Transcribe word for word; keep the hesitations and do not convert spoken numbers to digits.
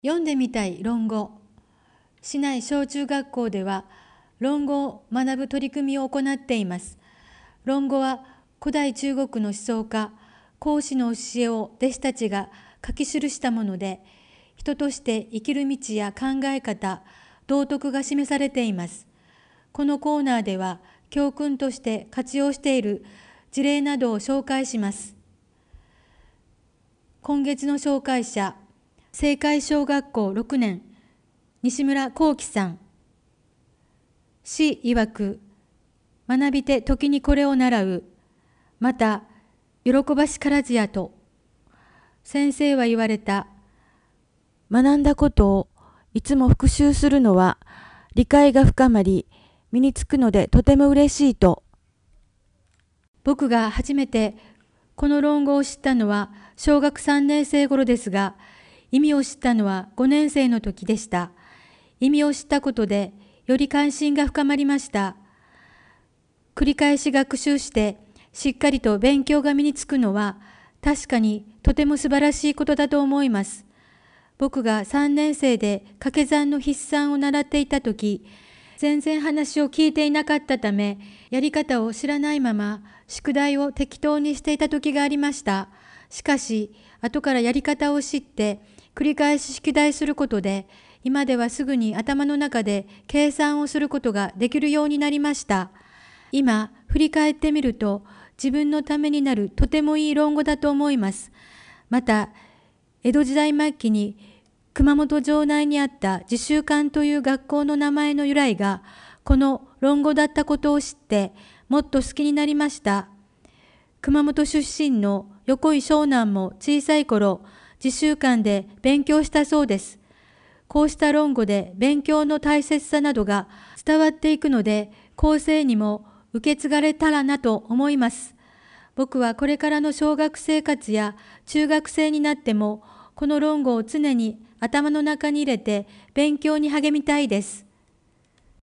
読んでみたい論語。市内小中学校では論語を学ぶ取り組みを行っています。論語は古代中国の思想家、孔子の教えを弟子たちが書き記したもので、人として生きる道や考え方、道徳が示されています。このコーナーでは教訓として活用している事例などを紹介します。今月の紹介者、青海小学校ろくねん、西村幸喜さん。詩曰く、学びて時にこれを習う。また、喜ばしからずやと。先生は言われた。 学んだことをいつも復習するのは理解が深まり、身につくのでとても嬉しいと。 僕が初めてこの論語を知ったのは小学さんねん生頃ですが、意味を知ったのはごねん生の時でした。意味を知ったことでより関心が深まりました。繰り返し学習してしっかりと勉強が身につくのは確かにとても素晴らしいことだと思います。僕がさんねん生で掛け算の筆算を習っていた時、全然話を聞いていなかったため、やり方を知らないまま宿題を適当にしていた時がありました。しかし、後からやり方を知って、繰り返し宿題することで、今ではすぐに頭の中で計算をすることができるようになりました。今、振り返ってみると、自分のためになるとてもいい論語だと思います。また、江戸時代末期に熊本城内にあった自習館という学校の名前の由来が、この論語だったことを知って、もっと好きになりました。熊本出身の横井湘南も小さい頃、自習館で勉強したそうです。こうした論語で勉強の大切さなどが伝わっていくので、後世にも受け継がれたらなと思います。僕はこれからの小学生活や中学生になっても、この論語を常に頭の中に入れて勉強に励みたいです。